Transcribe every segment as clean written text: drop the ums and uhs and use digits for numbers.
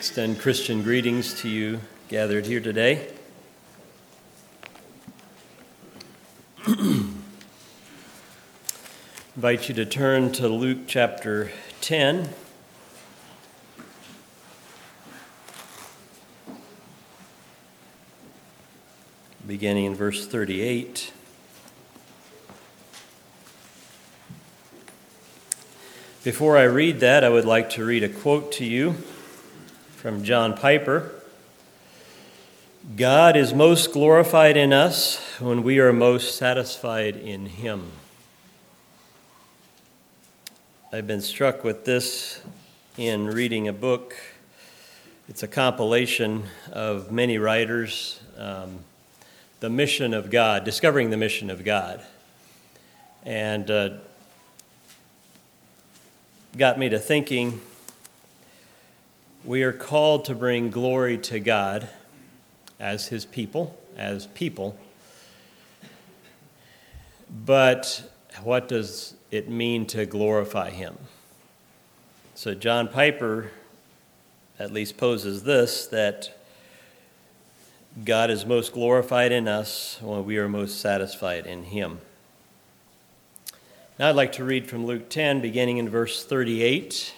Extend Christian greetings to you gathered here today. Invite you to turn to Luke chapter 10. Beginning in verse 38. Before I read that, I would like to read a quote to you from John Piper. God is most glorified in us when we are most satisfied in Him. I've been struck with this in reading a book. It's a compilation of many writers, The Mission of God, Discovering the Mission of God. And got me to thinking, we are called to bring glory to God as His people, but what does it mean to glorify Him? So John Piper at least poses this, that God is most glorified in us when we are most satisfied in Him. Now I'd like to read from Luke 10, beginning in verse 38.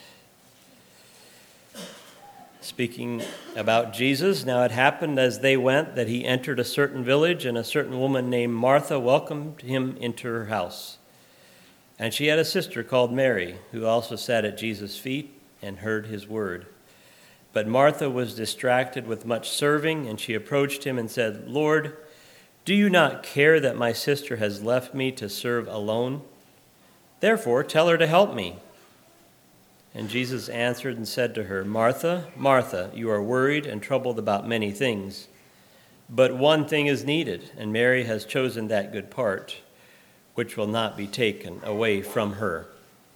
Speaking about Jesus, now it happened as they went that He entered a certain village, and a certain woman named Martha welcomed Him into her house. And she had a sister called Mary, who also sat at Jesus' feet and heard His word. But Martha was distracted with much serving, and she approached Him and said, "Lord, do you not care that my sister has left me to serve alone? Therefore, tell her to help me." And Jesus answered and said to her, "Martha, Martha, you are worried and troubled about many things, but one thing is needed, and Mary has chosen that good part, which will not be taken away from her."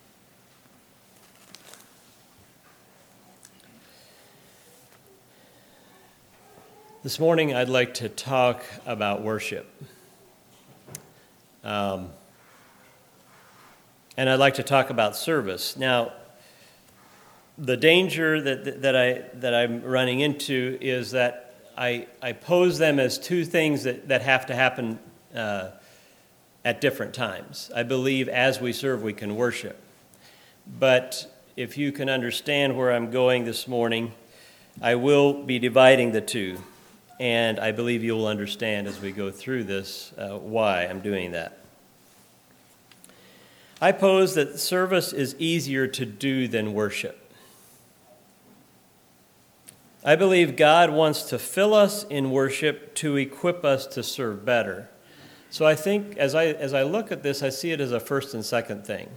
This morning, I'd like to talk about worship. And I'd like to talk about service. Now, the danger that I'm running into is that I pose them as two things that have to happen at different times. I believe as we serve, we can worship. But if you can understand where I'm going this morning, I will be dividing the two. And I believe you will understand as we go through this why I'm doing that. I pose that service is easier to do than worship. I believe God wants to fill us in worship to equip us to serve better. So I think as I look at this, I see it as a first and second thing.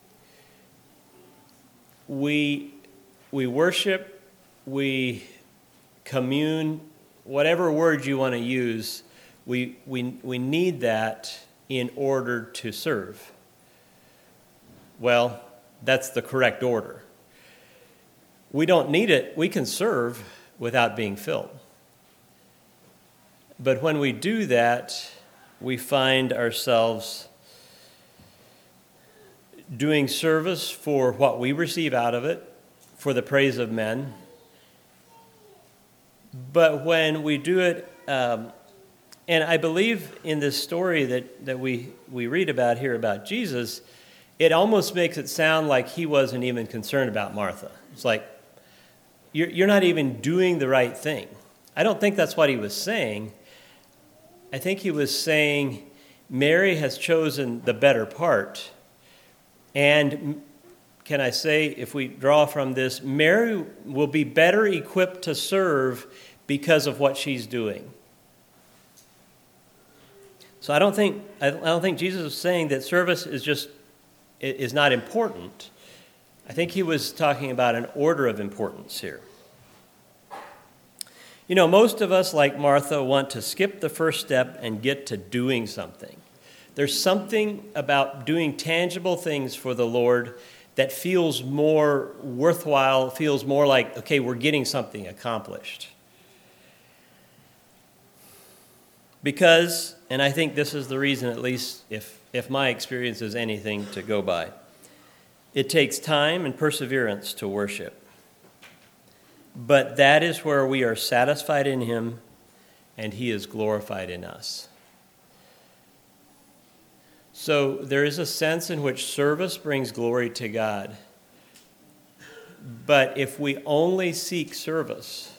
We worship, we commune, whatever word you want to use, we need that in order to serve. Well, that's the correct order. We don't need it. We can serve without being filled. But when we do that, we find ourselves doing service for what we receive out of it, for the praise of men. But when we do it, and I believe in this story that we read about here about Jesus, it almost makes it sound like He wasn't even concerned about Martha. It's like, you're not even doing the right thing. I don't think that's what He was saying. I think He was saying Mary has chosen the better part. And can I say, if we draw from this, Mary will be better equipped to serve because of what she's doing. So I don't think Jesus was saying that service is not important. I think He was talking about an order of importance here. You know, most of us, like Martha, want to skip the first step and get to doing something. There's something about doing tangible things for the Lord that feels more worthwhile, feels more like, okay, we're getting something accomplished. Because, and I think this is the reason, at least if my experience is anything to go by, it takes time and perseverance to worship. but that is where we are satisfied in him and he is glorified in us. So there is a sense in which service brings glory to God. But if we only seek service,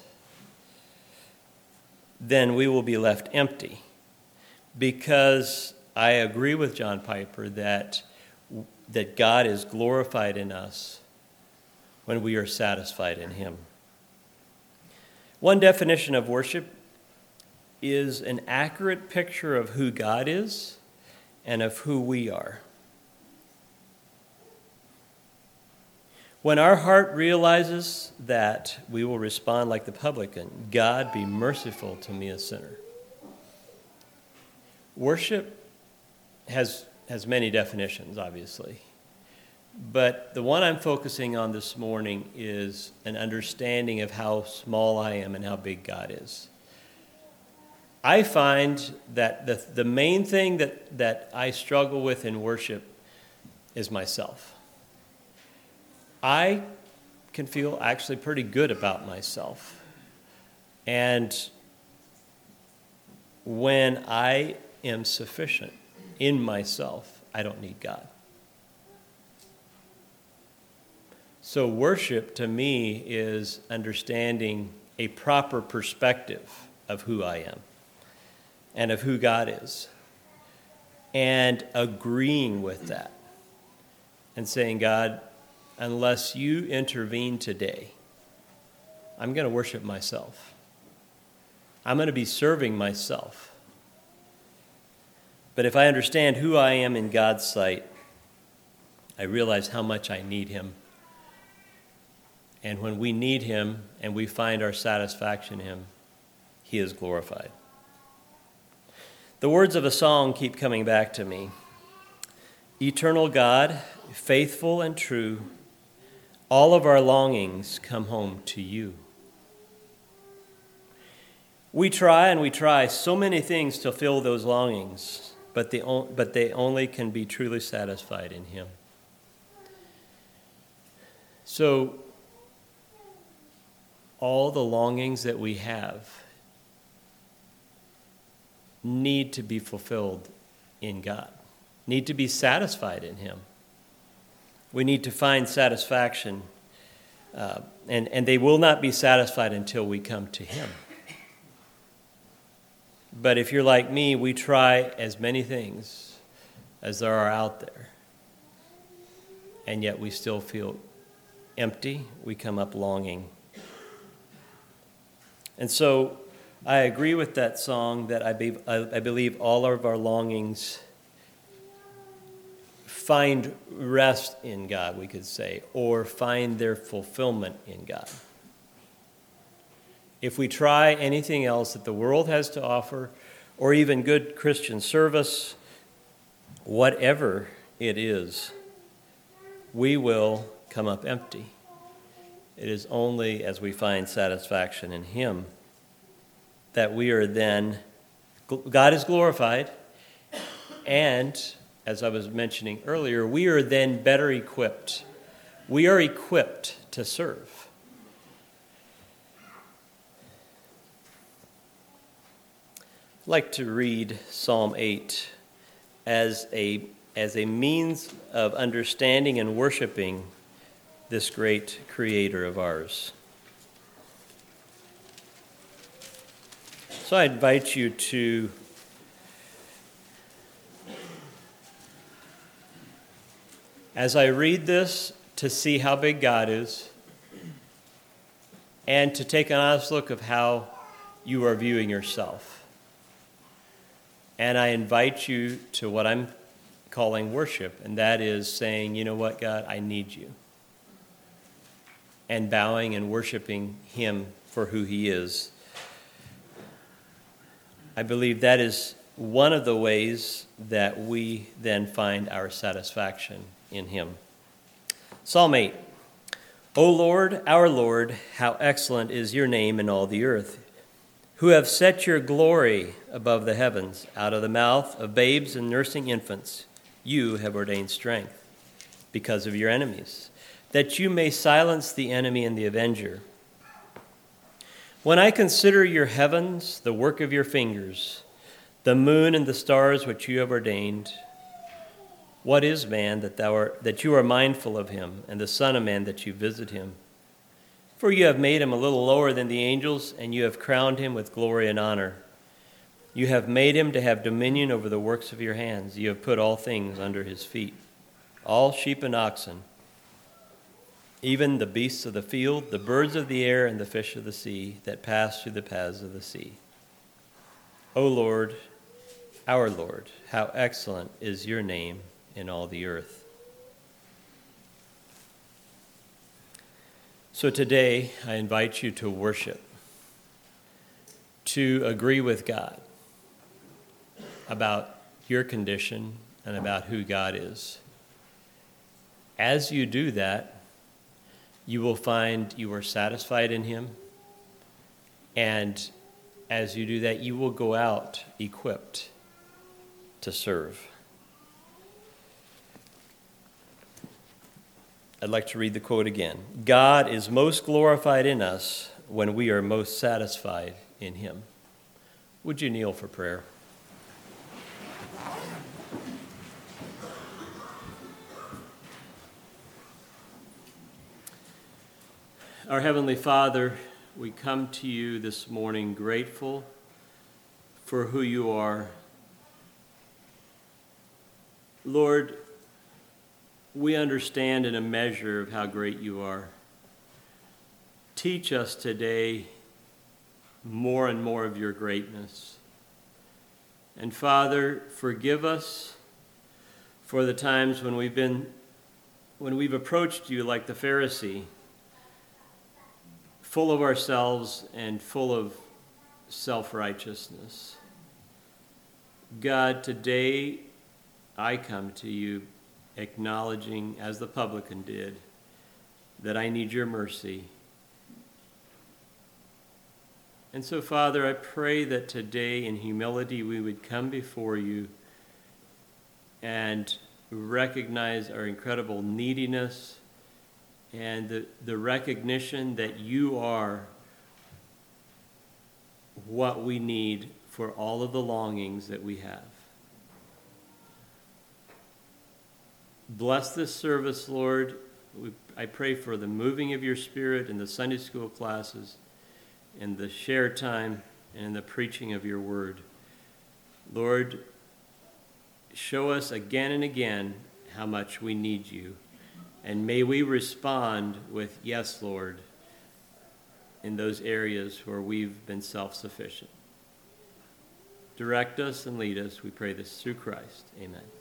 then we will be left empty. Because I agree with John Piper that God is glorified in us when we are satisfied in him. One definition of worship is an accurate picture of who God is and of who we are. When our heart realizes that, we will respond like the publican, God, be merciful to me, a sinner. Worship has many definitions, obviously. But the one I'm focusing on this morning is an understanding of how small I am and how big God is. I find that the main thing that I struggle with in worship is myself. I can feel actually pretty good about myself. And when I am sufficient in myself, I don't need God. So worship to me is understanding a proper perspective of who I am and of who God is, and agreeing with that and saying, God, unless you intervene today, I'm going to worship myself. I'm going to be serving myself. But if I understand who I am in God's sight, I realize how much I need him. And when we need him and we find our satisfaction in him, he is glorified. The words of a song keep coming back to me. Eternal God, faithful and true, all of our longings come home to you. We try so many things to fill those longings, but they only can be truly satisfied in him. So, all the longings that we have need to be fulfilled in God, need to be satisfied in him. We need to find satisfaction, and they will not be satisfied until we come to him. But if you're like me, we try as many things as there are out there, and yet we still feel empty. We come up longing. And so I agree with that song that I believe all of our longings find rest in God, we could say, or find their fulfillment in God. If we try anything else that the world has to offer, or even good Christian service, whatever it is, we will come up empty. It is only as we find satisfaction in him that we are then, God is glorified, and as I was mentioning earlier, we are then better equipped. We are equipped to serve. I'd like to read Psalm 8 as a means of understanding and worshiping this great creator of ours. So I invite you to as I read this, to see how big God is, and to take an honest look of how you are viewing yourself. And I invite you to what I'm calling worship, and that is saying, you know what, God, I need you. And bowing and worshiping him for who he is. I believe that is one of the ways that we then find our satisfaction in him. Psalm 8. O Lord, our Lord, how excellent is your name in all the earth, who have set your glory above the heavens. Out of the mouth of babes and nursing infants, you have ordained strength because of your enemies, that you may silence the enemy and the avenger. When I consider your heavens, the work of your fingers, the moon and the stars which you have ordained, what is man that you are mindful of him, and the son of man that you visit him? For you have made him a little lower than the angels, and you have crowned him with glory and honor. You have made him to have dominion over the works of your hands. You have put all things under his feet, all sheep and oxen, even the beasts of the field, the birds of the air, and the fish of the sea that pass through the paths of the sea. O Lord, our Lord, how excellent is your name in all the earth. So today, I invite you to worship, to agree with God about your condition and about who God is. As you do that, you will find you are satisfied in him, and as you do that, you will go out equipped to serve. I'd like to read the quote again. God is most glorified in us when we are most satisfied in him. Would you kneel for prayer? Our Heavenly Father, we come to you this morning grateful for who you are. Lord, we understand in a measure of how great you are. Teach us today more and more of your greatness. And Father, forgive us for the times when we've approached you like the Pharisee, full of ourselves and full of self-righteousness. God, today I come to you acknowledging, as the publican did, that I need your mercy. And so, Father, I pray that today in humility we would come before you and recognize our incredible neediness and the recognition that you are what we need for all of the longings that we have. Bless this service, Lord. I pray for the moving of your Spirit in the Sunday school classes, in the share time, and in the preaching of your word. Lord, show us again and again how much we need you. And may we respond with, yes, Lord, in those areas where we've been self-sufficient. Direct us and lead us. We pray this through Christ. Amen.